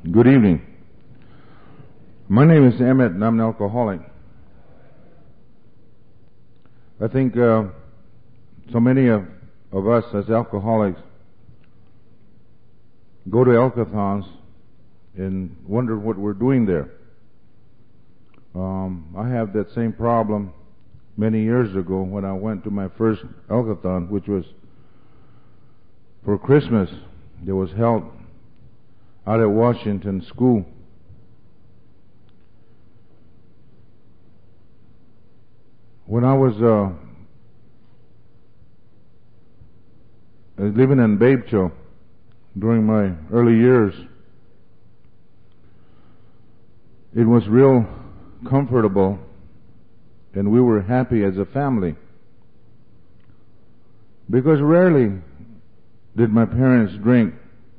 Good evening. My name is Emmett and I'm an alcoholic. I think so many of us as alcoholics go to alcothons and wonder what we're doing there. I have that same problem many years ago when I went to my first alcothon, which was for Christmas. It was held out at Washington School. When I was living in Babeville during my early years, it was real comfortable and we were happy as a family, because rarely did my parents drink.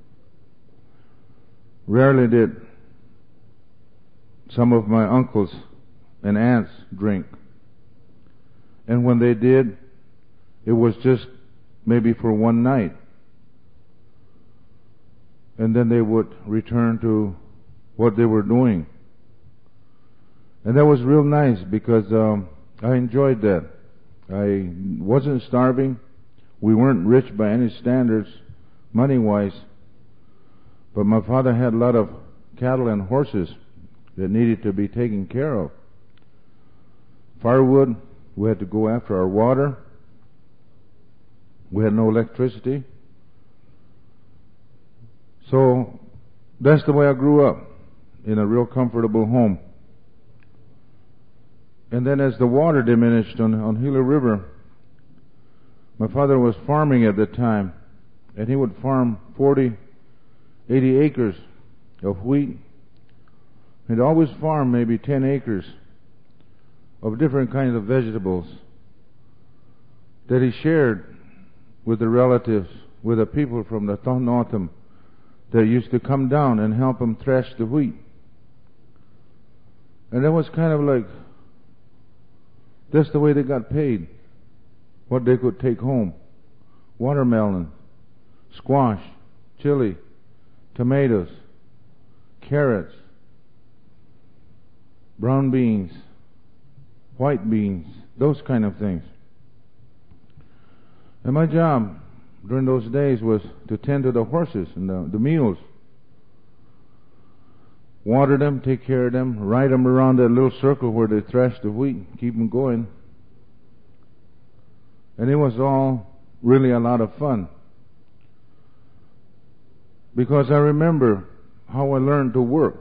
Rarely did some of my uncles and aunts drink. And when they did, it was just maybe for one night. And then they would return to what they were doing. And that was real nice because I enjoyed that. I wasn't starving. We weren't rich by any standards, money-wise. But my father had a lot of cattle and horses that needed to be taken care of. Firewood, we had to go after our water. We had no electricity. So that's the way I grew up, in a real comfortable home. And then as the water diminished on Gila River, my father was farming at the time, and he would farm 80 acres of wheat. He'd always farm maybe 10 acres of different kinds of vegetables that he shared with the relatives, with the people from the Tohono that used to come down and help him thresh the wheat. And that was kind of like, that's the way they got paid, what they could take home. Watermelon, squash, chili, tomatoes, carrots, brown beans, white beans, those kind of things. And my job during those days was to tend to the horses and the mules. Water them, take care of them, ride them around that little circle where they thresh the wheat, keep them going. And it was all really a lot of fun. Because I remember how I learned to work.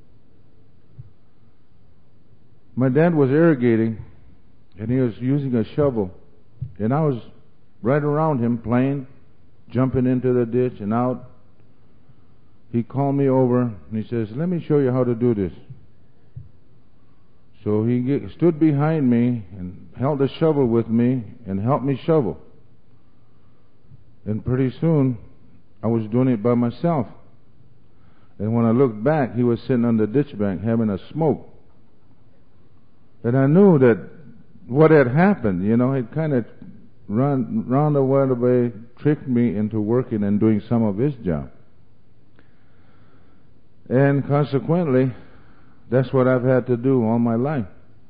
My dad was irrigating, and he was using a shovel, and I was right around him playing, jumping into the ditch and out. He called me over, and he says, "Let me show you how to do this." So he stood behind me and held the shovel with me and helped me shovel. And pretty soon, I was doing it by myself. And when I looked back, he was sitting on the ditch bank having a smoke. And I knew that what had happened, he'd kind of roundabout tricked me into working and doing some of his job. And consequently, that's what I've had to do all my life.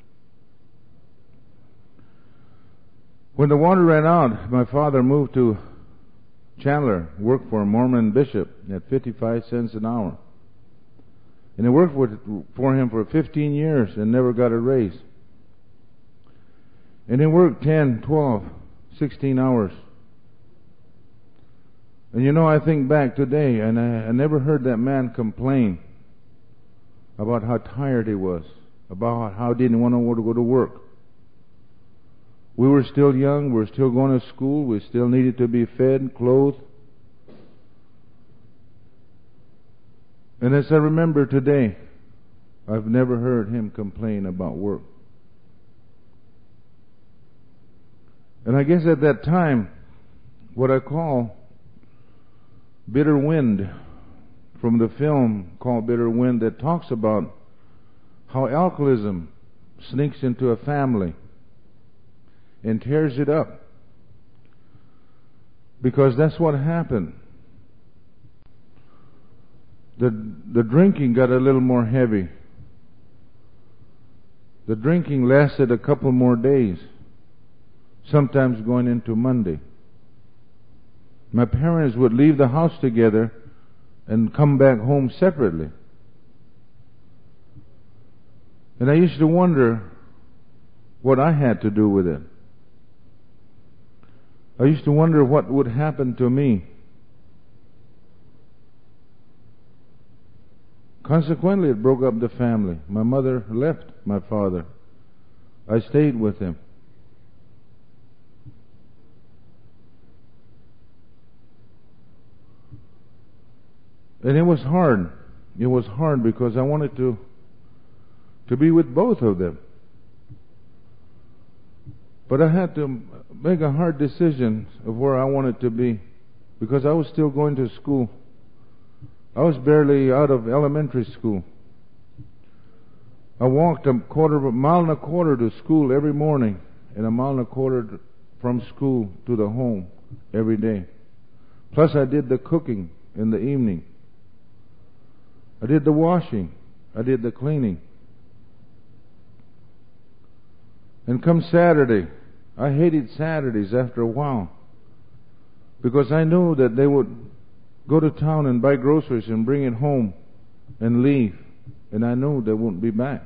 When the water ran out, my father moved to Chandler, worked for a Mormon bishop at 55 cents an hour. And I worked for him for 15 years and never got a raise. And he worked 10, 12, 16 hours. And I think back today, and I never heard that man complain about how tired he was, about how he didn't want to go to work. We were still young, we were still going to school, we still needed to be fed, clothed. And as I remember today, I've never heard him complain about work. And I guess at that time, what I call Bitter Wind, from the film called Bitter Wind, that talks about how alcoholism sneaks into a family and tears it up. Because that's what happened. the drinking got a little more heavy. The drinking lasted a couple more days, sometimes going into Monday. My parents would leave the house together and come back home separately. And I used to wonder what I had to do with it. I used to wonder what would happen to me. Consequently, it broke up the family. My mother left my father. I stayed with him. And it was hard. It was hard because I wanted to be with both of them. But I had to make a hard decision of where I wanted to be because I was still going to school. I was barely out of elementary school. I walked a mile and a quarter to school every morning and a mile and a quarter from school to the home every day. Plus I did the cooking in the evening. I did the washing. I did the cleaning. And come Saturday, I hated Saturdays after a while because I knew that they would go to town and buy groceries and bring it home and leave. And I knew they wouldn't be back.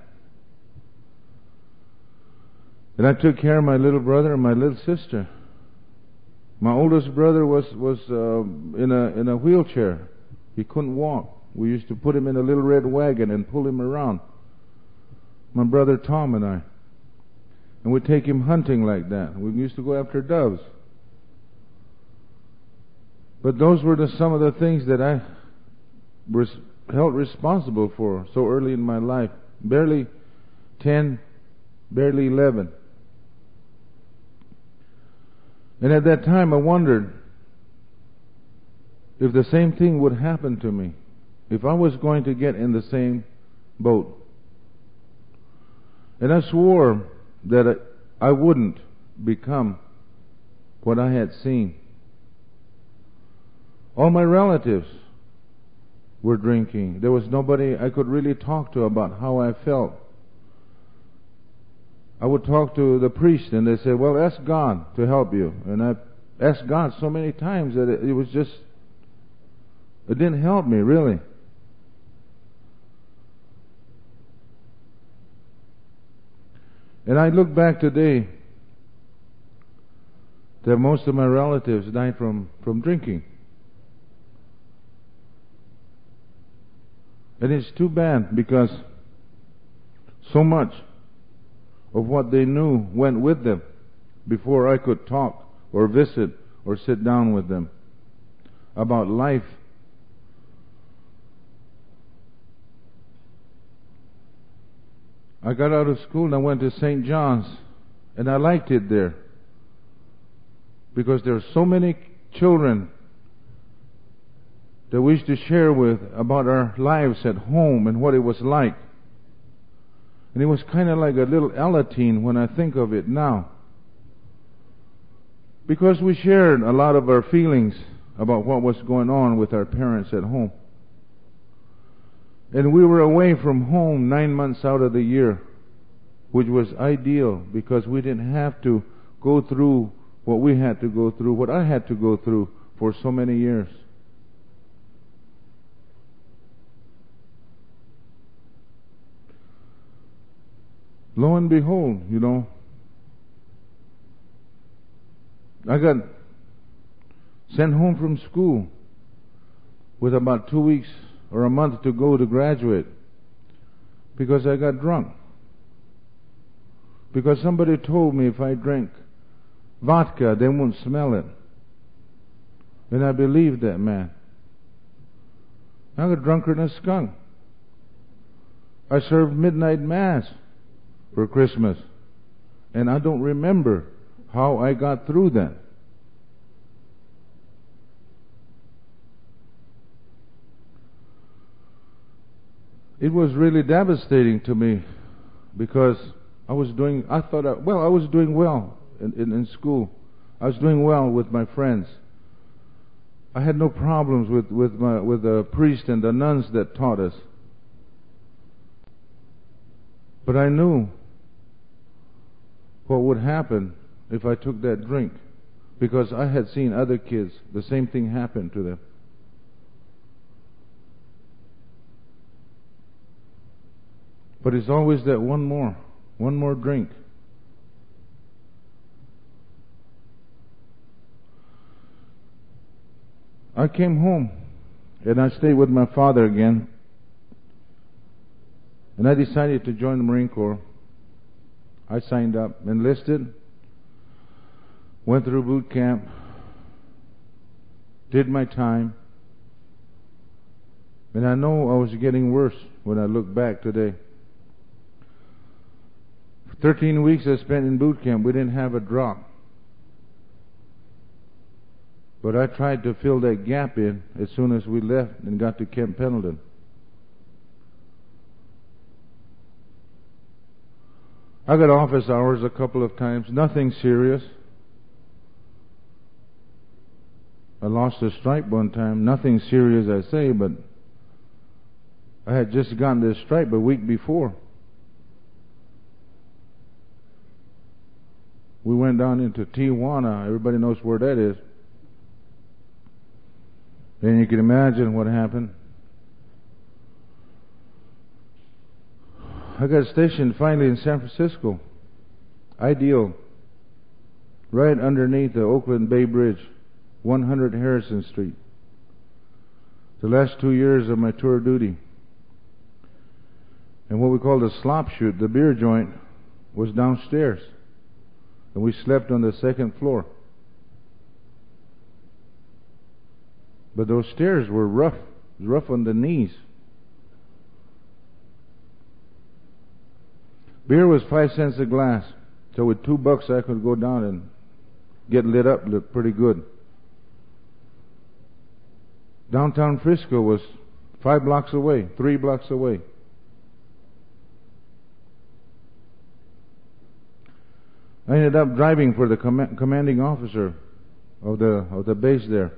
And I took care of my little brother and my little sister. My oldest brother was in a wheelchair. He couldn't walk. We used to put him in a little red wagon and pull him around. My brother Tom and I. And we'd take him hunting like that. We used to go after doves. But those were some of the things that I was held responsible for so early in my life. Barely 10, barely 11. And at that time I wondered if the same thing would happen to me, if I was going to get in the same boat. And I swore that I wouldn't become what I had seen. All my relatives were drinking. There was nobody I could really talk to about how I felt. I would talk to the priest and they said, well, ask God to help you. And I asked God so many times that it was just, it didn't help me really. And I look back today that most of my relatives died from drinking. And it's too bad because so much of what they knew went with them before I could talk or visit or sit down with them about life. I got out of school and I went to St. John's, and I liked it there because there are so many children that we used to share with about our lives at home and what it was like. And it was kind of like a little Alateen when I think of it now. Because we shared a lot of our feelings about what was going on with our parents at home. And we were away from home 9 months out of the year, which was ideal because we didn't have to go through what we had to go through, what I had to go through for so many years. Lo and behold, I got sent home from school with about 2 weeks or a month to go to graduate because I got drunk. Because somebody told me if I drank vodka, they wouldn't smell it. And I believed that man. I got drunker than a skunk. I served midnight mass for Christmas. And I don't remember how I got through that. It was really devastating to me because I was doing well in school. I was doing well with my friends. I had no problems with the priest and the nuns that taught us. But I knew what would happen if I took that drink, because I had seen other kids, the same thing happen to them. But it's always that one more drink. I came home and I stayed with my father again, and I decided to join the Marine Corps. I signed up, enlisted, went through boot camp, did my time, and I know I was getting worse when I look back today. 13 weeks I spent in boot camp. We didn't have a drop. But I tried to fill that gap in as soon as we left and got to Camp Pendleton. I got office hours a couple of times. Nothing serious. I lost a stripe one time. Nothing serious, I say, but I had just gotten this stripe a week before. We went down into Tijuana. Everybody knows where that is. And you can imagine what happened. I got stationed finally in San Francisco. Ideal. Right underneath the Oakland Bay Bridge, 100 Harrison Street. The last 2 years of my tour duty. And what we call the slop chute, the beer joint, was downstairs. And we slept on the second floor. But those stairs were rough on the knees. Beer was 5 cents a glass. So with $2 I could go down and get lit up, look pretty good. Downtown Frisco was 5 blocks away, 3 blocks away. I ended up driving for the commanding officer of the base there.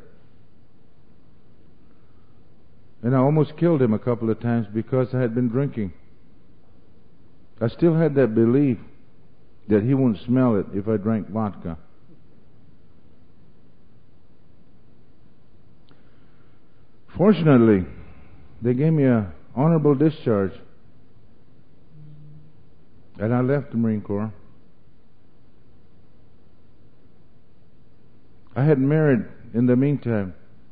And I almost killed him a couple of times because I had been drinking. I still had that belief that he wouldn't smell it if I drank vodka. Fortunately, they gave me an honorable discharge, and I left the Marine Corps. I had married in the meantime,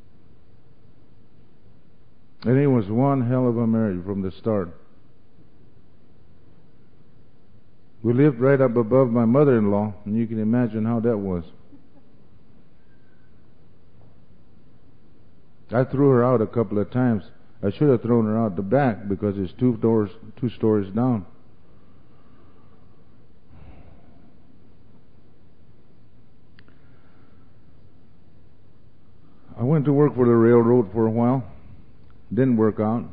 and it was one hell of a marriage from the start. We lived right up above my mother-in-law, and you can imagine how that was. I threw her out a couple of times. I should have thrown her out the back because it's two stories down. I went to work for the railroad for a while. Didn't work out.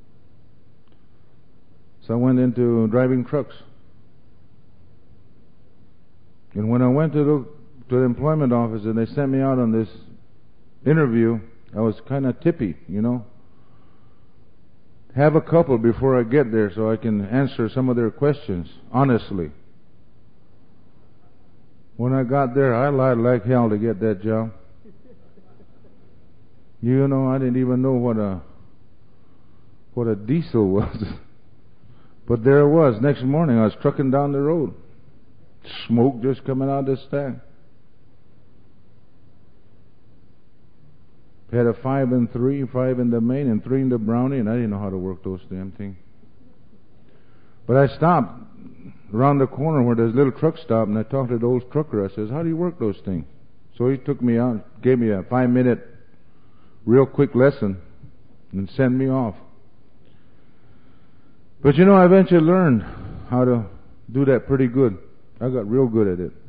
So I went into driving trucks. And when I went to the employment office and they sent me out on this interview, I was kind of tippy, you know. Have a couple before I get there so I can answer some of their questions honestly. When I got there, I lied like hell to get that job. You know, I didn't even know what a diesel was. But there it was. Next morning I was trucking down the road. Smoke just coming out of the stack. Had a 5 and 3, 5 in the main and 3 in the brownie, and I didn't know how to work those damn things. But I stopped around the corner where there's a little truck stop, and I talked to the old trucker. I says, "How do you work those things?" So he took me out, gave me a 5-minute real quick lesson, and sent me off. But you know, I eventually learned how to do that pretty good. I got real good at it.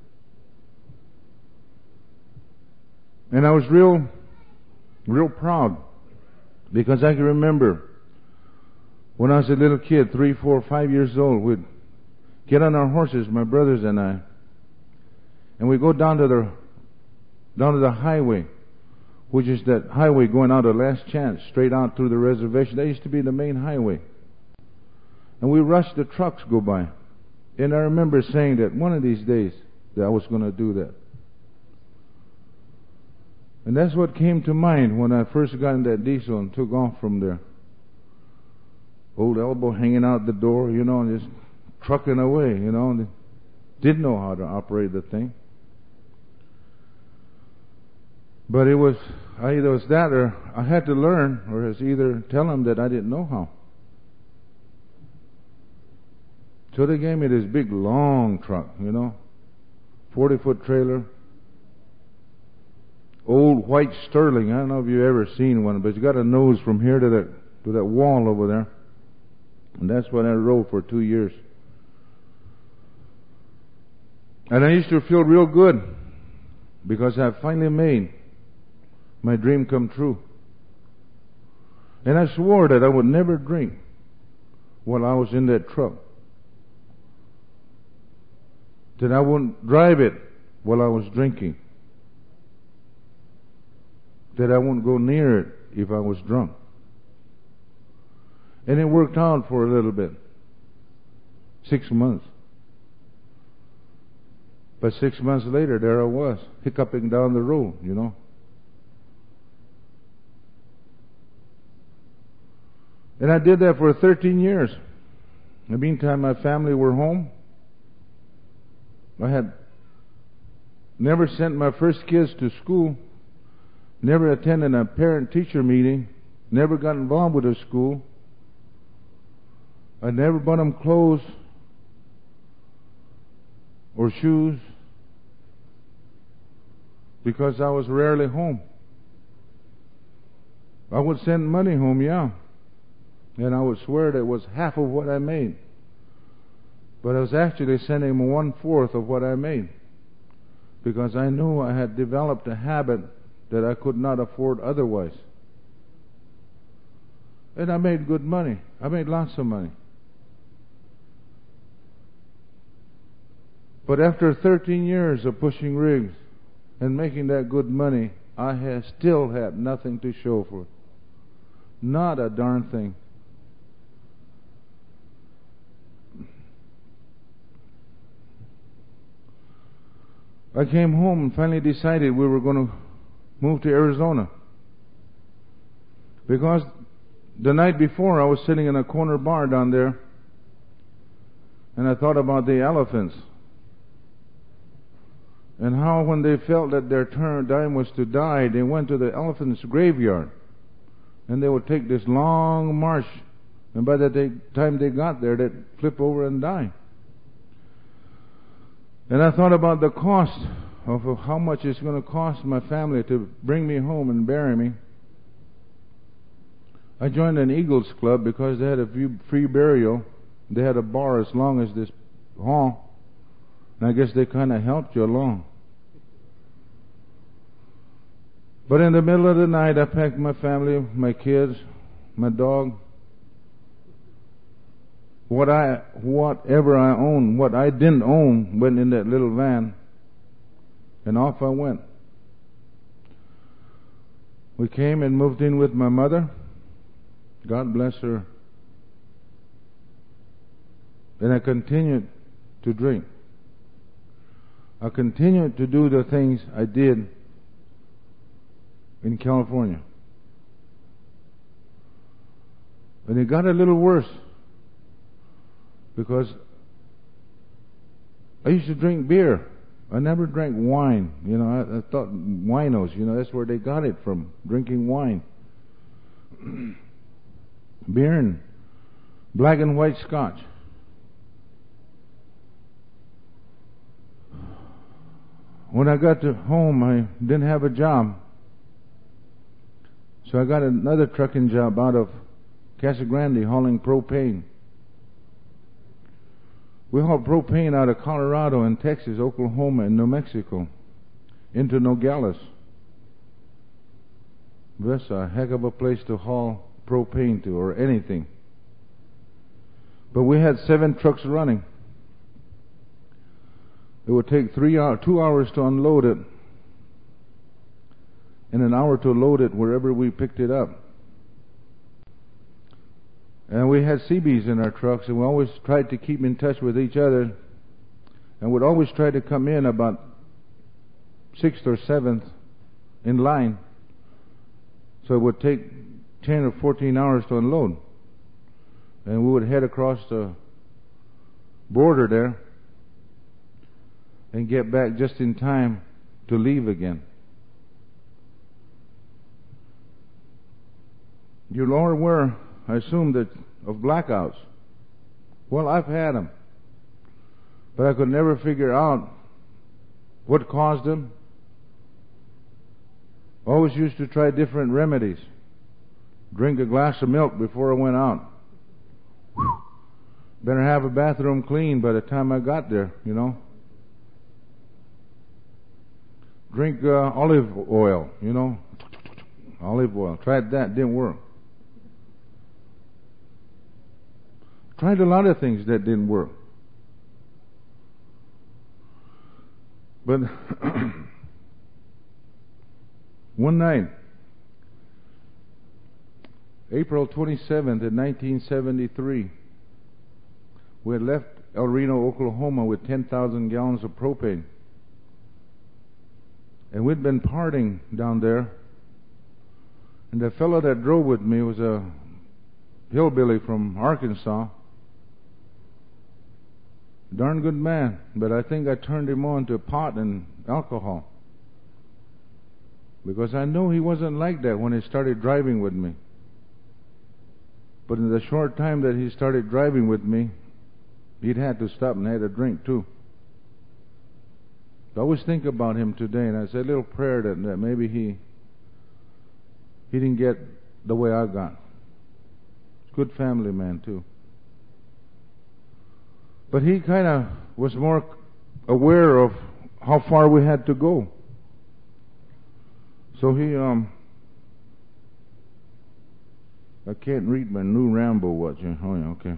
And I was real proud, because I can remember when I was a little kid, 3, 4, 5 years old, we'd get on our horses, my brothers and I, and we'd go down to the highway which is that highway going out of Last Chance, straight out through the reservation. That used to be the main highway. And we rushed the trucks go by. And I remember saying that one of these days that I was going to do that. And that's what came to mind when I first got in that diesel and took off from there. Old elbow hanging out the door, and just trucking away, and didn't know how to operate the thing. But it was either was that or I had to learn, or it's either tell them that I didn't know how. So they gave me this big long truck, 40-foot trailer. Old white Sterling. I don't know if you've ever seen one, but it's got a nose from here to that wall over there. And that's what I rode for 2 years. And I used to feel real good because I finally made my dream come true. And I swore that I would never drink while I was in that truck. That I wouldn't drive it while I was drinking. That I wouldn't go near it if I was drunk. And it worked out for a little bit. 6 months. But 6 months later, there I was, hiccuping down the road, And I did that for 13 years. In the meantime, my family were home. I had never sent my first kids to school, never attended a parent-teacher meeting, never got involved with a school. I never bought them clothes or shoes because I was rarely home. I would send money home, yeah, and I would swear that it was half of what I made. But I was actually sending them 1/4 of what I made because I knew I had developed a habit that I could not afford otherwise. And I made good money. I made lots of money. But after 13 years of pushing rigs and making that good money, I still had nothing to show for it. Not a darn thing. I came home and finally decided we were going to move to Arizona. Because the night before I was sitting in a corner bar down there and I thought about the elephants. And how when they felt that their time was to die, they went to the elephant's graveyard. And they would take this long march. And by the time they got there, they'd flip over and die. And I thought about the cost of how much it's going to cost my family to bring me home and bury me. I joined an Eagles Club because they had a free burial. They had a bar as long as this hall. And I guess they kind of helped you along. But in the middle of the night, I packed my family, my kids, my dog, whatever I owned, what I didn't own, went in that little van, and off I went. We came and moved in with my mother. God bless her. And I continued to drink. I continued to do the things I did in California. And it got a little worse because I used to drink beer. I never drank wine. I thought winos, that's where they got it from, drinking wine. Beer and black and white scotch. When I got to home, I didn't have a job. So I got another trucking job out of Casa Grande hauling propane. We haul propane out of Colorado and Texas, Oklahoma, and New Mexico into Nogales. That's a heck of a place to haul propane to, or anything. But we had 7 trucks running. It would take 2 hours to unload it. and an hour to load it wherever we picked it up. And we had CBs in our trucks, and we always tried to keep in touch with each other, and would always try to come in about 6th or 7th in line, so it would take 10 or 14 hours to unload. And we would head across the border there and get back just in time to leave again. You all are aware, I assume, that of blackouts. Well, I've had them, but I could never figure out what caused them. Always used to try different remedies. Drink a glass of milk before I went out. Better have a bathroom clean by the time I got there, you know. Drink olive oil, you know. Olive oil. Tried that, didn't work. Tried a lot of things that didn't work. But one night, April 27th in 1973, we had left El Reno, Oklahoma with 10,000 gallons of propane. And we'd been partying down there. And the fellow that drove with me was a hillbilly from Arkansas. Darn good man, but I think I turned him on to pot and alcohol. Because I know he wasn't like that when he started driving with me. But in the short time that he started driving with me, he'd had to stop and had a drink too. I always think about him today, and I say a little prayer that maybe he didn't get the way I got. Good family man too. But he kind of was more aware of how far we had to go. So he, I can't read my new Rambo watch. Oh yeah, okay.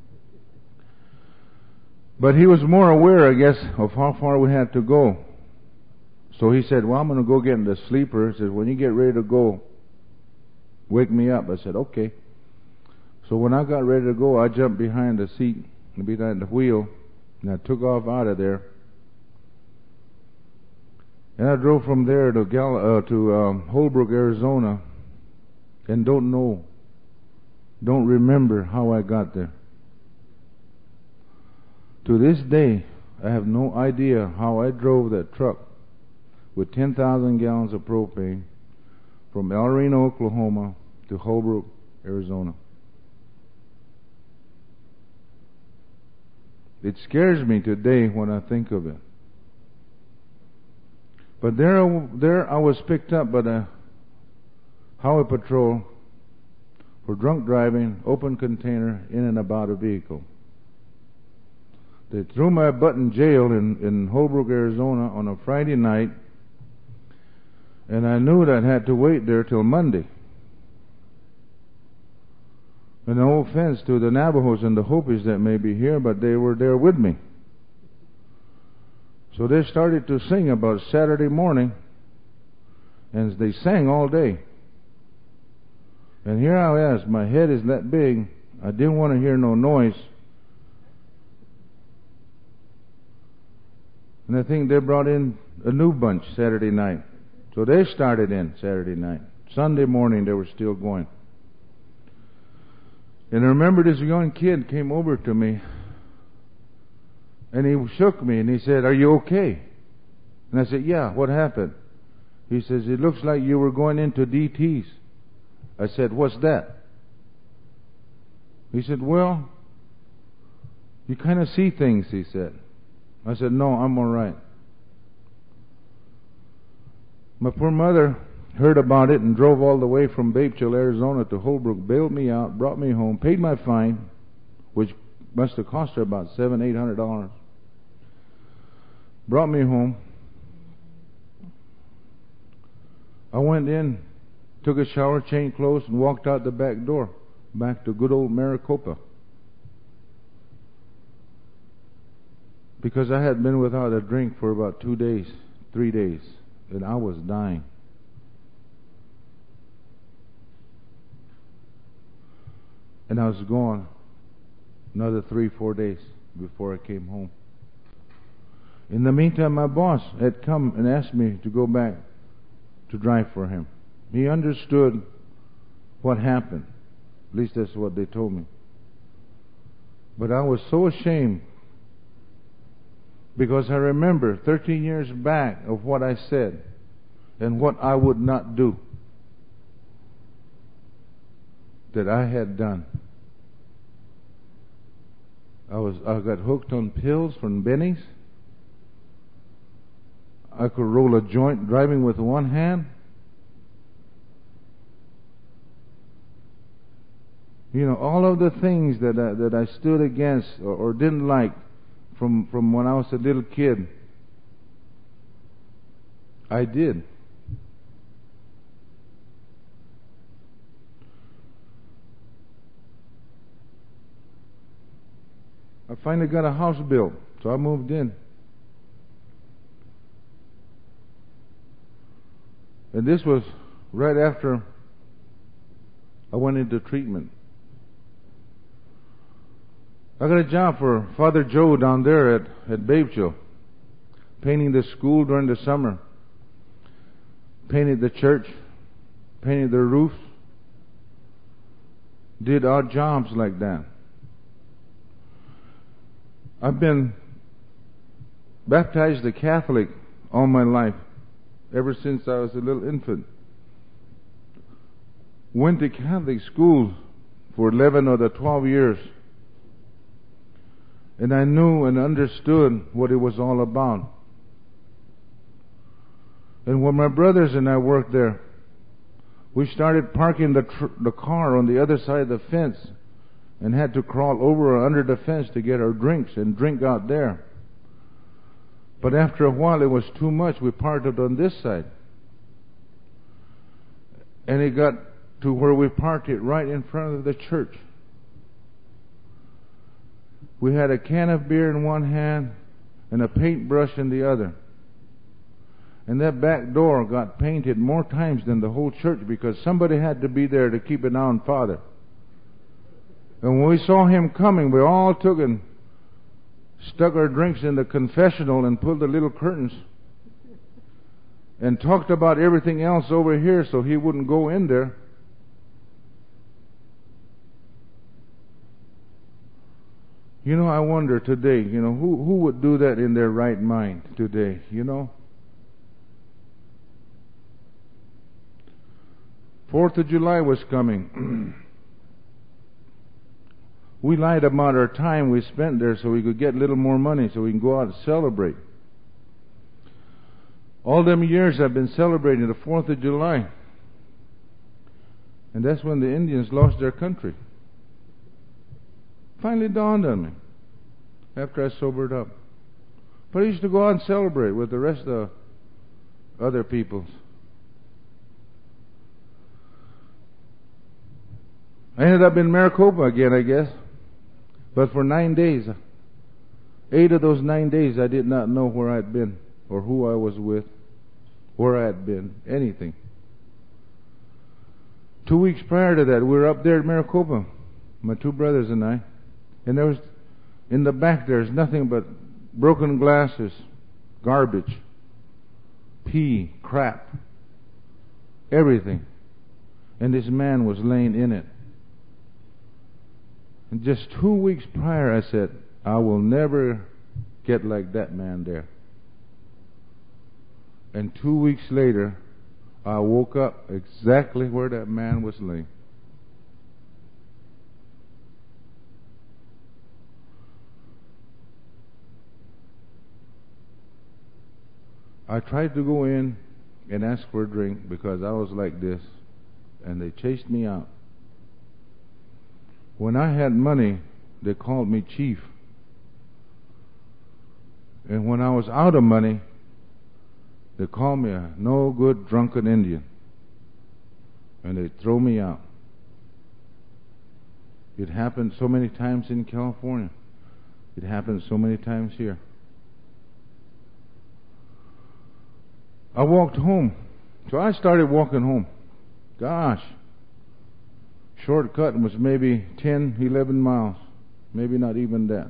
But he was more aware, I guess, of how far we had to go. So he said, well, I'm going to go get in the sleeper. He said, when you get ready to go, wake me up. I said, okay. So when I got ready to go, I jumped behind the seat, behind the wheel, and I took off out of there. And I drove from there to Holbrook, Arizona, and don't remember how I got there. To this day, I have no idea how I drove that truck with 10,000 gallons of propane from El Reno, Oklahoma to Holbrook, Arizona. It scares me today when I think of it. But there I was picked up by the highway patrol for drunk driving, open container, in and about a vehicle. They threw my butt in jail in Holbrook, Arizona on a Friday night, and I knew that I had to wait there till Monday. And no offense to the Navajos and the Hopis that may be here, but they were there with me. So they started to sing about Saturday morning, and they sang all day. And here I was, my head is that big, I didn't want to hear no noise. And I think they brought in a new bunch Saturday night. So they started in Saturday night. Sunday morning they were still going. And I remember this young kid came over to me, and he shook me and he said, "Are you okay?" And I said, "Yeah, what happened?" He says, "It looks like you were going into DTs." I said, "What's that?" He said, "Well, you kind of see things," he said. I said, "No, I'm all right." My poor mother heard about it and drove all the way from Batesville, Arizona to Holbrook, bailed me out, brought me home, paid my fine, which must have cost her about $700-800. Brought me home. I went in, took a shower, changed clothes, and walked out the back door, back to good old Maricopa. Because I had been without a drink for about 2 days, 3 days, and I was dying. And I was gone another 3-4 days before I came home. In the meantime, my boss had come and asked me to go back to drive for him. He understood what happened. At least that's what they told me. But I was so ashamed because I remember 13 years back of what I said and what I would not do that I had done. I got hooked on pills from Benny's. I could roll a joint driving with one hand. You know, all of the things that I stood against or didn't like from when I was a little kid, I did. I finally got a house built, so I moved in. And this was right after I went into treatment. I got a job for Father Joe down there at Babeville, painting the school during the summer, painted the church, painted the roofs, did odd jobs like that. I've been baptized a Catholic all my life, ever since I was a little infant. Went to Catholic school for 11 or 12 years. And I knew and understood what it was all about. And when my brothers and I worked there, we started parking the car on the other side of the fence and had to crawl over or under the fence to get our drinks and drink out there. But after a while it was too much. We parked it on this side. And it got to where we parked it right in front of the church. We had a can of beer in one hand and a paintbrush in the other. And that back door got painted more times than the whole church because somebody had to be there to keep an eye on Father. And when we saw him coming, we all took and stuck our drinks in the confessional and pulled the little curtains and talked about everything else over here so he wouldn't go in there. You know, I wonder today, you know, who would do that in their right mind today, you know? 4th of July was coming. We lied about our time we spent there so we could get a little more money so we can go out and celebrate. All them years I've been celebrating the 4th of July. And that's when the Indians lost their country. Finally dawned on me after I sobered up. But I used to go out and celebrate with the rest of other peoples. I ended up in Maricopa again, I guess. But for 9 days, 8 of those 9 days, I did not know where I'd been or who I was with, where I had been, anything. 2 weeks prior to that, we were up there at Maricopa, my two brothers and I. And there was, in the back there's nothing but broken glasses, garbage, pee, crap, everything. And this man was laying in it. And just 2 weeks prior I said, I will never get like that man there. And 2 weeks later, I woke up exactly where that man was laying. I tried to go in and ask for a drink because I was like this, and they chased me out. When I had money, they called me chief. And when I was out of money, they called me a no good drunken Indian. And they throw me out. It happened so many times in California. It happened so many times here. I walked home. So I started walking home. Gosh. Shortcut was maybe 10, 11 miles. Maybe not even that.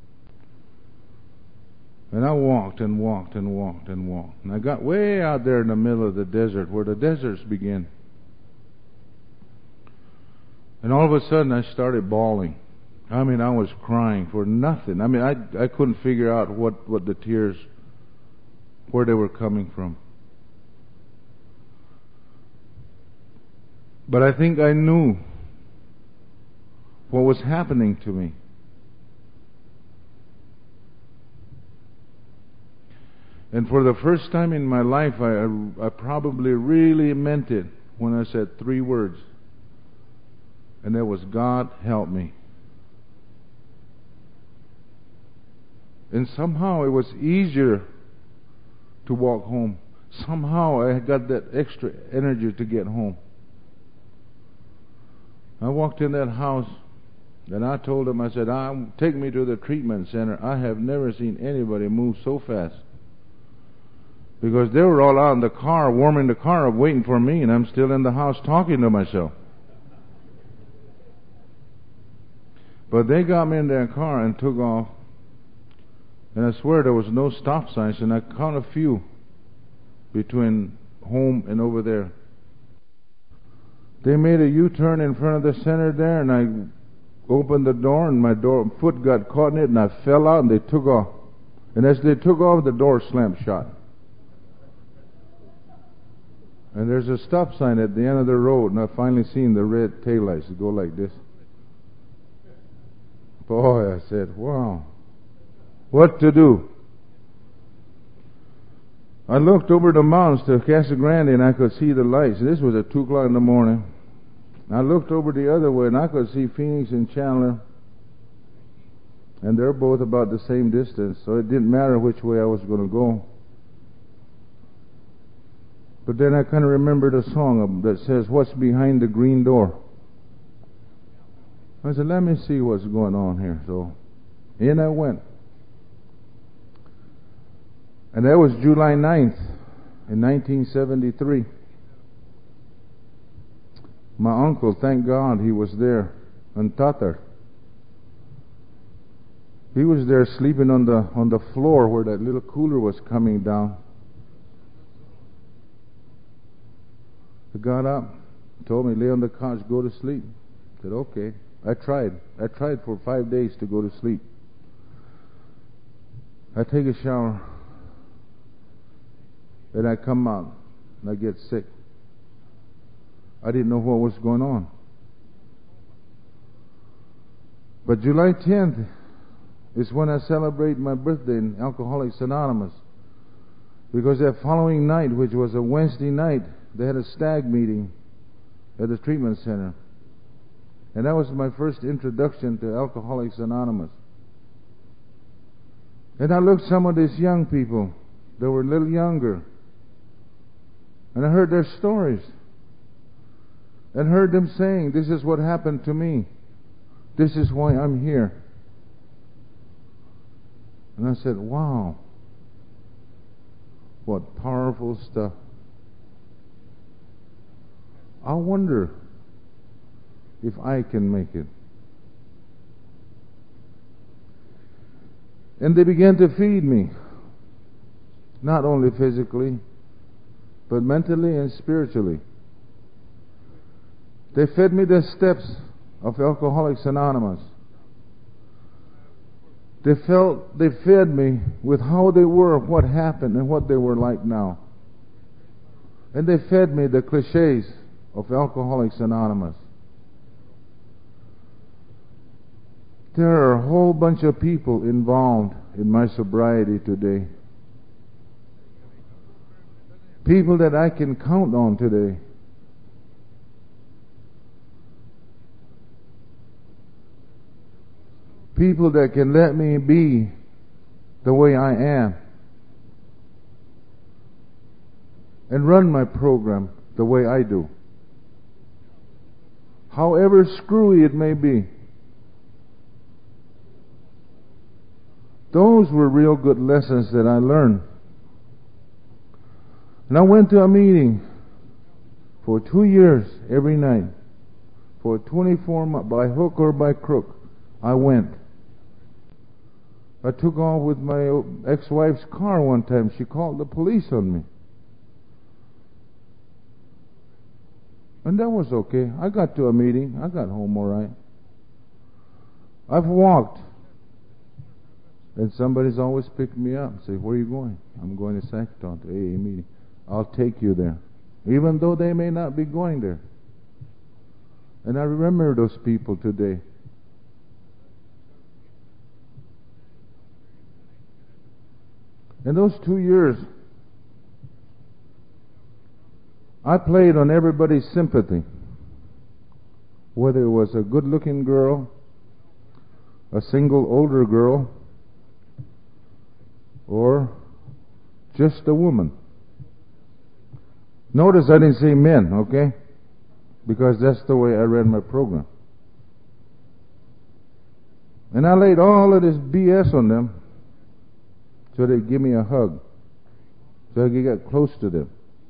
And I walked and walked and walked and walked. And I got way out there in the middle of the desert, where the deserts begin. And all of a sudden I started bawling. I mean, I was crying for nothing. I mean, I couldn't figure out what the tears, where they were coming from. But I think I knew what was happening to me. And for the first time in my life, I probably really meant it when I said 3 words. And that was, God help me. And somehow it was easier to walk home. Somehow I got that extra energy to get home. I walked in that house and I told them, I said, take me to the treatment center. I have never seen anybody move so fast. Because they were all out in the car, warming the car up, waiting for me, and I'm still in the house talking to myself. But they got me in their car and took off. And I swear there was no stop signs, and I counted a few between home and over there. They made a U-turn in front of the center there, and I opened the door, and my foot got caught in it, and I fell out, and they took off. And as they took off, the door slammed shut. And there's a stop sign at the end of the road, and I finally seen the red taillights go like this. Boy, I said, wow, what to do? I looked over the mountains to Casa Grande, and I could see the lights. This was at 2 o'clock in the morning. I looked over the other way, and I could see Phoenix and Chandler, and they're both about the same distance, so it didn't matter which way I was going to go. But then I kind of remembered a song that says, what's behind the green door? I said, let me see what's going on here. So in I went. And that was July 9th in 1973. My uncle, thank God, he was there on Tatar. He was there sleeping on the floor where that little cooler was coming down. I got up, told me, lay on the couch, go to sleep. I said, okay. I tried for 5 days to go to sleep. I take a shower, and I come out, and I get sick. I didn't know what was going on. But July 10th is when I celebrate my birthday in Alcoholics Anonymous. Because that following night, which was a Wednesday night, they had a stag meeting at the treatment center. And that was my first introduction to Alcoholics Anonymous. And I looked at some of these young people that were a little younger. And I heard their stories. And heard them saying, this is what happened to me. This is why I'm here. And I said, wow. What powerful stuff. I wonder if I can make it. And they began to feed me. Not only physically, but mentally and spiritually. They fed me the steps of Alcoholics Anonymous. They fed me with how they were, what happened, and what they were like now. And they fed me the cliches of Alcoholics Anonymous. There are a whole bunch of people involved in my sobriety today. People that I can count on today. People that can let me be the way I am. And run my program the way I do. However screwy it may be. Those were real good lessons that I learned. And I went to a meeting for 2 years every night. for 24 months, by hook or by crook, I went. I took off with my ex-wife's car one time. She called the police on me. And that was okay. I got to a meeting. I got home all right. I've walked. And somebody's always picked me up and say, "Where are you going?" "I'm going to Sacktown to AA meeting." "I'll take you there." Even though they may not be going there. And I remember those people today. In those 2 years, I played on everybody's sympathy. Whether it was a good-looking girl, a single older girl, or just a woman. Notice I didn't say men, okay? Because that's the way I ran my program. And I laid all of this BS on them so they'd give me a hug, so I could get close to them.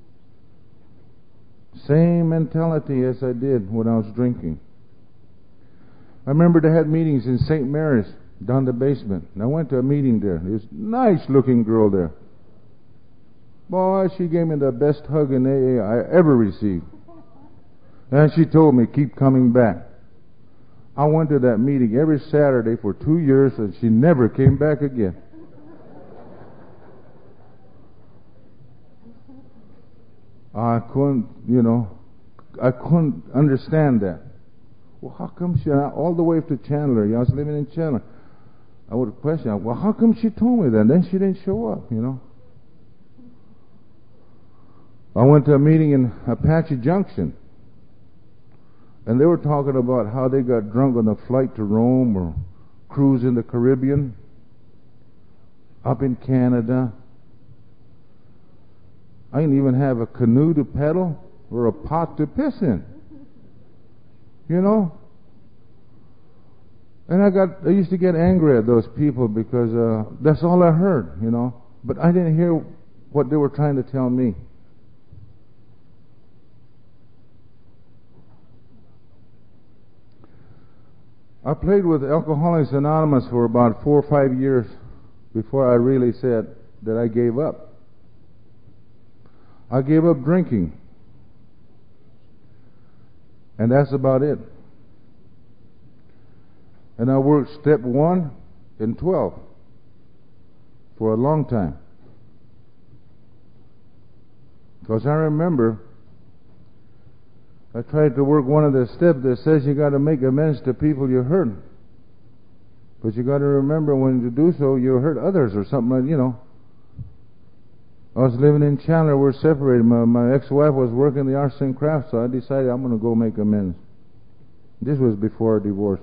Same mentality as I did when I was drinking. I remember they had meetings in St. Mary's, down the basement. And I went to a meeting there. There was a nice-looking girl there. Boy, she gave me the best hug in AA I ever received. And she told me, "Keep coming back." I went to that meeting every Saturday for 2 years, and she never came back again. I couldn't understand that. Well, how come she, all the way to Chandler, I was living in Chandler, I would question, well, how come she told me that? Then she didn't show up, I went to a meeting in Apache Junction, and they were talking about how they got drunk on a flight to Rome or cruise in the Caribbean, up in Canada. I didn't even have a canoe to paddle or a pot to piss in. And I used to get angry at those people because that's all I heard, But I didn't hear what they were trying to tell me. I played with Alcoholics Anonymous for about 4 or 5 years before I really said that I gave up. I gave up drinking. And that's about it. And I worked step 1 and 12 for a long time. Because I remember I tried to work one of the steps that says you got to make amends to people you hurt. But you got to remember when you do so, you hurt others or something like, I was living in Chandler. We're separated. My ex-wife was working the arts and crafts, so I decided I'm going to go make amends. This was before our divorce.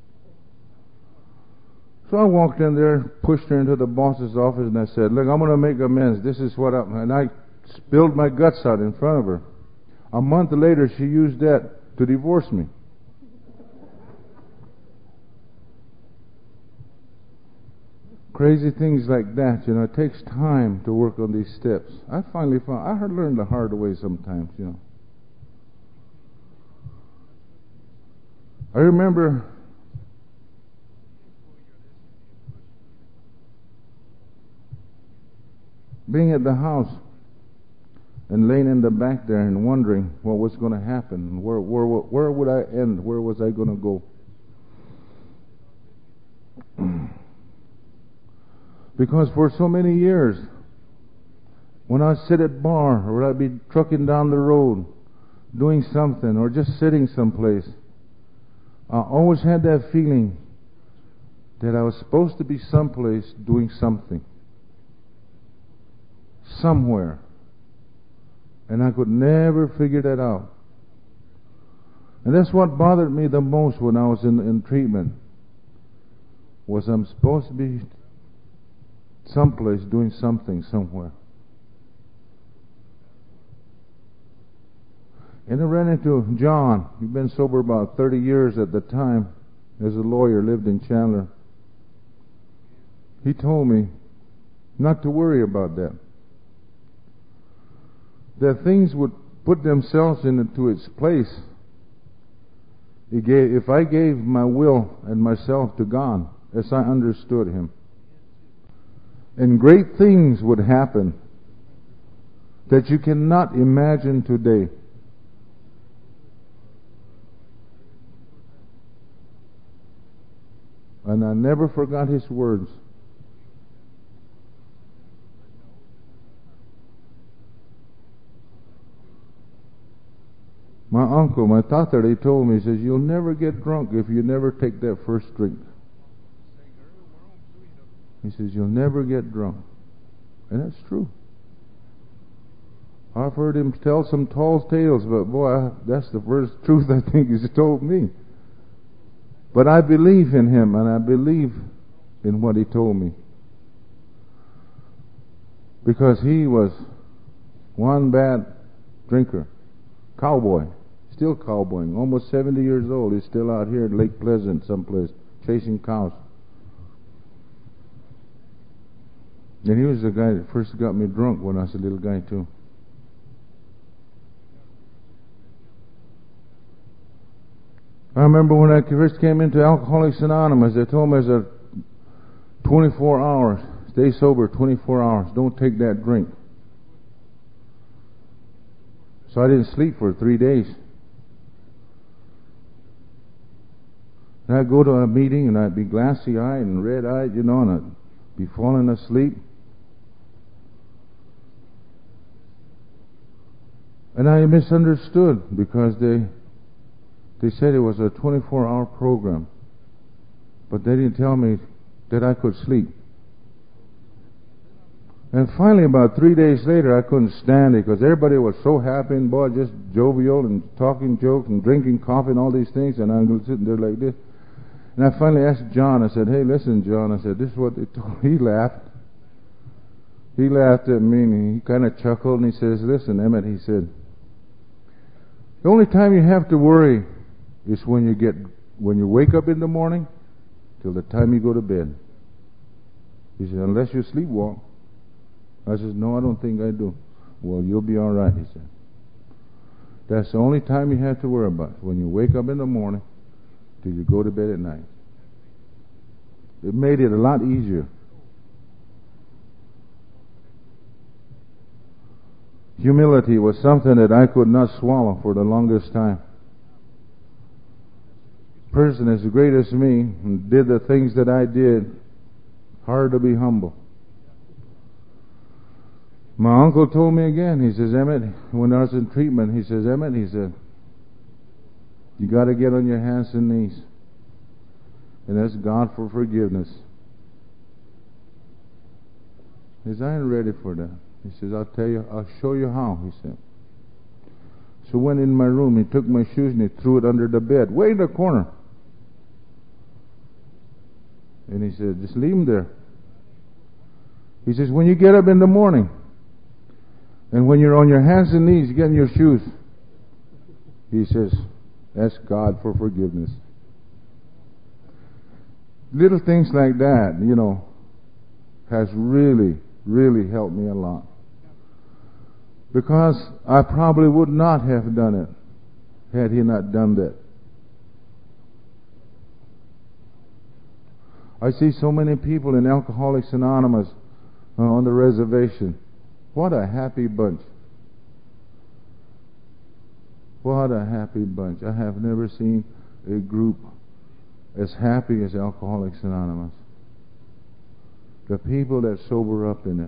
So I walked in there, pushed her into the boss's office, and I said, "Look, I'm going to make amends. This is what and I spilled my guts out in front of her. A month later, she used that to divorce me. Crazy things like that, it takes time to work on these steps. I finally found, I learned the hard way sometimes, I remember being at the house and laying in the back there and wondering what was going to happen. Where would I end? Where was I going to go? Because for so many years, when I sit at bar, or I'd be trucking down the road, doing something, or just sitting someplace, I always had that feeling that I was supposed to be someplace doing something. Somewhere. And I could never figure that out. And that's what bothered me the most when I was in treatment, was I'm supposed to be someplace doing something somewhere. And I ran into John. He'd been sober about 30 years at the time, as a lawyer, lived in Chandler. He told me not to worry about that. That things would put themselves into its place If I gave my will and myself to God, as I understood Him, and great things would happen that you cannot imagine today. And I never forgot his words. My uncle, my tata, he told me, he says, you'll never get drunk if you never take that first drink. He says, you'll never get drunk. And that's true. I've heard him tell some tall tales, but boy, that's the first truth I think he's told me. But I believe in him, and I believe in what he told me. Because he was one bad drinker. Cowboy. Still cowboying. Almost 70 years old. He's still out here at Lake Pleasant someplace, chasing cows. And he was the guy that first got me drunk when I was a little guy too. I remember when I first came into Alcoholics Anonymous, they told me it's a 24 hours. Stay sober 24 hours. Don't take that drink. So I didn't sleep for 3 days. And I'd go to a meeting and I'd be glassy-eyed and red-eyed, and I'd be falling asleep. And I misunderstood because they said it was a 24-hour program. But they didn't tell me that I could sleep. And finally, about 3 days later, I couldn't stand it because everybody was so happy and boy, just jovial and talking jokes and drinking coffee and all these things. And I'm sitting there like this. And I finally asked John, I said, hey, listen, John, I said, this is what they told me. He laughed. He laughed at me and he kind of chuckled and he says, listen, Emmett, he said, the only time you have to worry is when you wake up in the morning till the time you go to bed. He said, unless you sleepwalk. I said, no, I don't think I do. Well, you'll be all right, he said. That's the only time you have to worry about, when you wake up in the morning till you go to bed at night. It made it a lot easier. Humility was something that I could not swallow for the longest time. Person as great as me and did the things that I did, hard to be humble. My uncle told me again, he says, Emmett, when I was in treatment, he says, Emmett, he said, you got to get on your hands and knees and ask God for forgiveness. He says, I ain't ready for that. He says, I'll show you how, he said. So went in my room, he took my shoes and he threw it under the bed, way in the corner. And he said, just leave them there. He says, when you get up in the morning, and when you're on your hands and knees getting your shoes, he says, ask God for forgiveness. Little things like that, has really, really helped me a lot. Because I probably would not have done it had he not done that. I see so many people in Alcoholics Anonymous on the reservation. What a happy bunch. What a happy bunch. I have never seen a group as happy as Alcoholics Anonymous. The people that sober up in it.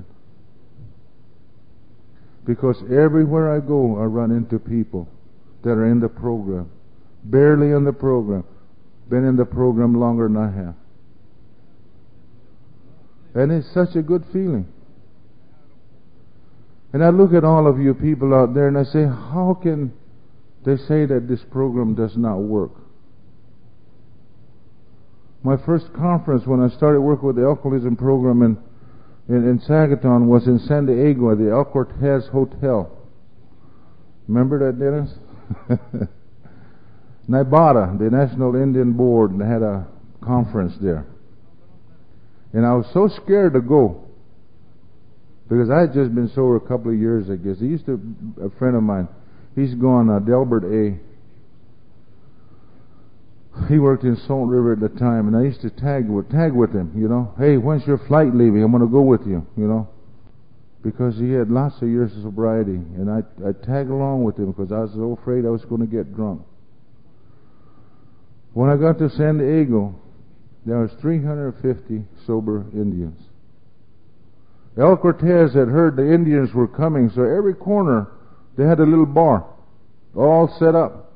Because everywhere I go, I run into people that are in the program. Barely in the program. Been in the program longer than I have. And it's such a good feeling. And I look at all of you people out there and I say, how can they say that this program does not work? My first conference when I started working with the alcoholism program in Sagaton was in San Diego at the El Cortez Hotel. Remember that, Dennis? Nibada, the National Indian Board, had a conference there. And I was so scared to go. Because I had just been sober a couple of years, I guess. A friend of mine, he's gone, Delbert A. He worked in Salt River at the time, and I used to tag with him, you know. Hey, when's your flight leaving? I'm going to go with you, you know. Because he had lots of years of sobriety, and I'd tag along with him because I was so afraid I was going to get drunk. When I got to San Diego, there was 350 sober Indians. El Cortez had heard the Indians were coming, so every corner they had a little bar all set up.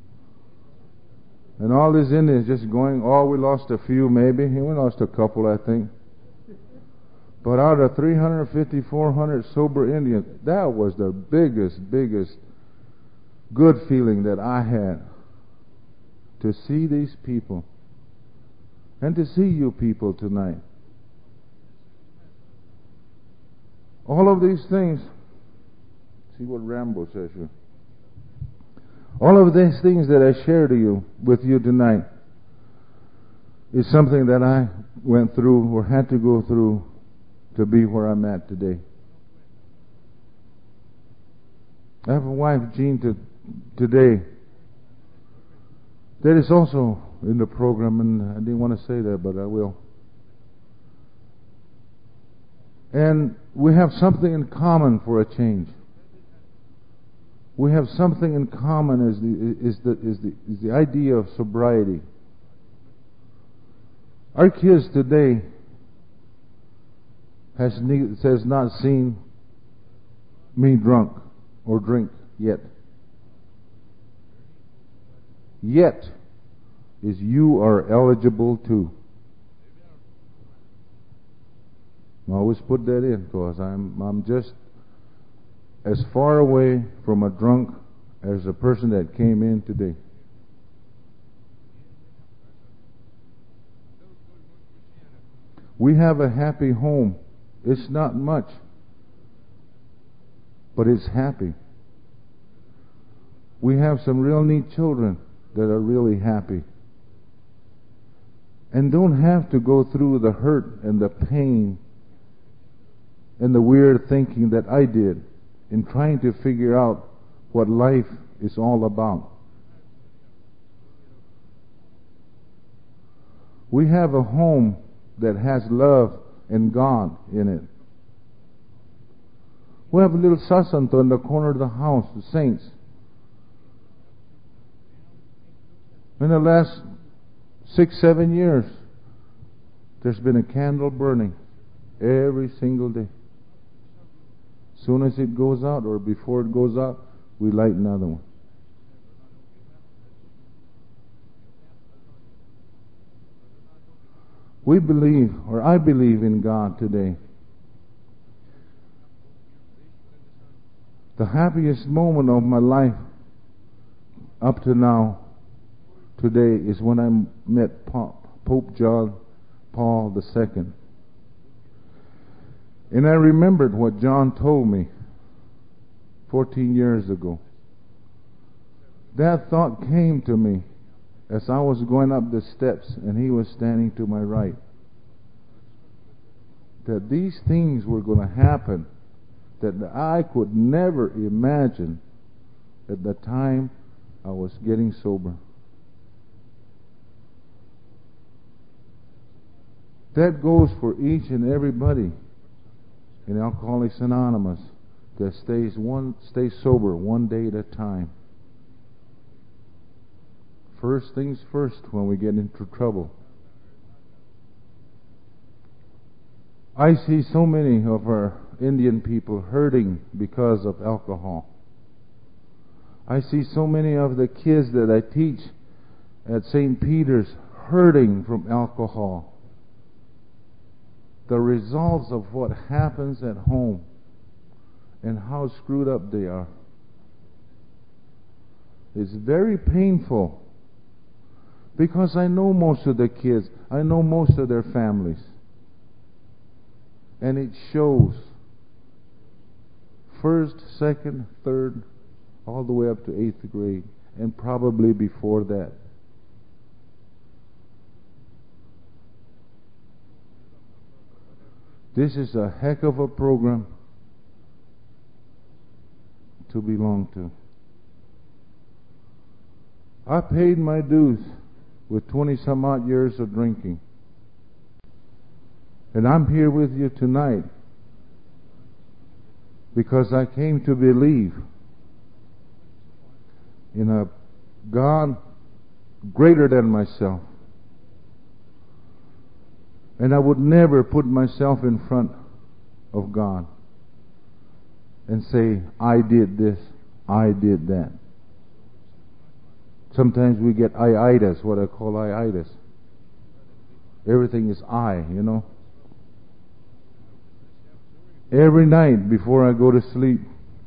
And all these Indians just going, we lost a few maybe. We lost a couple, I think. But out of 350, 400 sober Indians, that was the biggest good feeling that I had. To see these people. And to see you people tonight. All of these things, see what Rambo says here. All of these things that I share with you tonight is something that I went through or had to go through to be where I'm at today. I have a wife, Jean, today that is also in the program, and I didn't want to say that, but I will. And we have something in common for a change. We have something in common is the idea of sobriety. Our kids today has not seen me drunk or drink yet. Yet is you are eligible too. I always put that in because I'm just as far away from a drunk as a person that came in today. We have a happy home. It's not much, but it's happy. We have some real neat children that are really happy and don't have to go through the hurt and the pain and the weird thinking that I did in trying to figure out what life is all about. We have a home that has love and God in it. We have a little sasanto in the corner of the house, the saints. In the last 6-7 years, there's been a candle burning every single day. As soon as it goes out or before it goes out, we light another one. We believe, or I believe in God today. The happiest moment of my life up to now, today, is when I met Pope John Paul II. And I remembered what John told me 14 years ago. That thought came to me as I was going up the steps and he was standing to my right. That these things were going to happen that I could never imagine at the time I was getting sober. That goes for each and everybody in Alcoholics Anonymous that stays sober one day at a time. First things first when we get into trouble. I see so many of our Indian people hurting because of alcohol. I see so many of the kids that I teach at St. Peter's hurting from alcohol. The results of what happens at home and how screwed up they are is very painful, because I know most of the kids, I know most of their families, and it shows. First, second, third, all the way up to 8th grade, and probably before that. This is a heck of a program to belong to. I paid my dues with 20 some odd years of drinking. And I'm here with you tonight because I came to believe in a God greater than myself. And I would never put myself in front of God and say, I did this, I did that. Sometimes we get I-itis, what I call I-itis. Everything is I, you know. Every night before I go to sleep,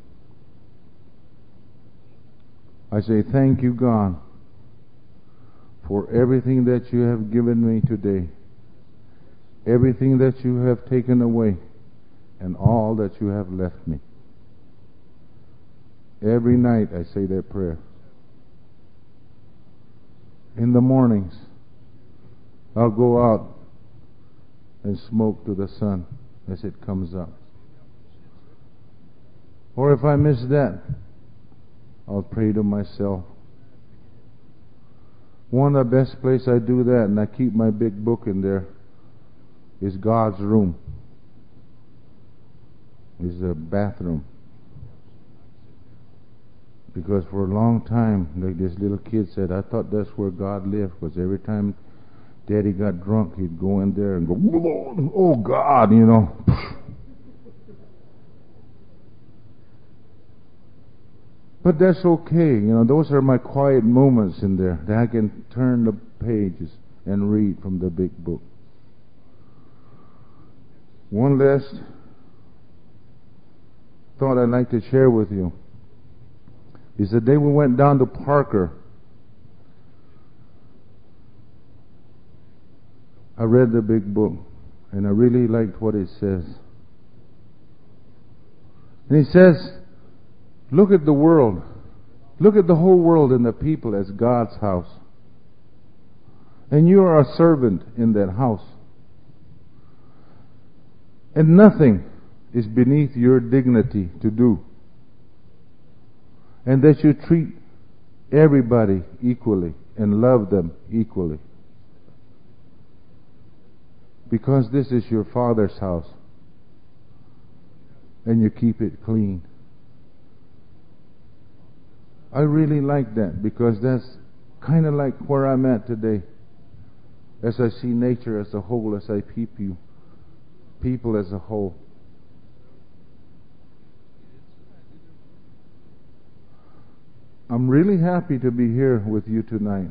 I say, thank you, God, for everything that you have given me today, everything that you have taken away, and all that you have left me. Every night I say that prayer. In the mornings, I'll go out and smoke to the sun as it comes up. Or if I miss that, I'll pray to myself. One of the best places I do that, and I keep my big book in there, is God's room. Is the bathroom. Because for a long time, like this little kid said, I thought that's where God lived. Because every time Daddy got drunk, he'd go in there and go, oh God, you know. But that's okay, you know. Those are my quiet moments in there that I can turn the pages and read from the big book. One last thought I'd like to share with you is the day we went down to Parker. I read the big book and I really liked what it says. And it says, look at the world. Look at the whole world and the people as God's house. And you are a servant in that house. And nothing is beneath your dignity to do. And that you treat everybody equally and love them equally. Because this is your Father's house. And you keep it clean. I really like that because that's kind of like where I'm at today. As I see nature as a whole, as I people as a whole. I'm really happy to be here with you tonight.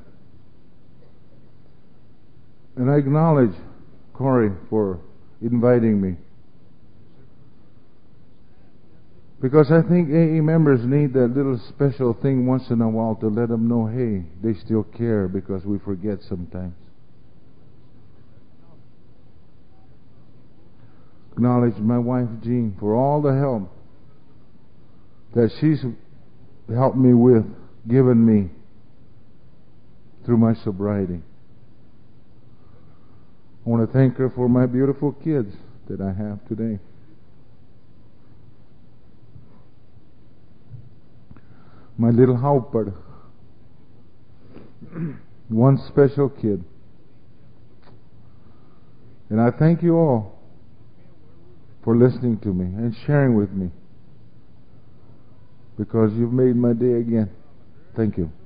And I acknowledge Corey for inviting me. Because I think AA members need that little special thing once in a while to let them know, hey, they still care, because we forget sometimes. Acknowledge my wife Jean for all the help that she's helped me with, given me through my sobriety. I want to thank her for my beautiful kids that I have today. My little Haupert, one special kid. And I thank you all for listening to me and sharing with me, because you've made my day again. Thank you.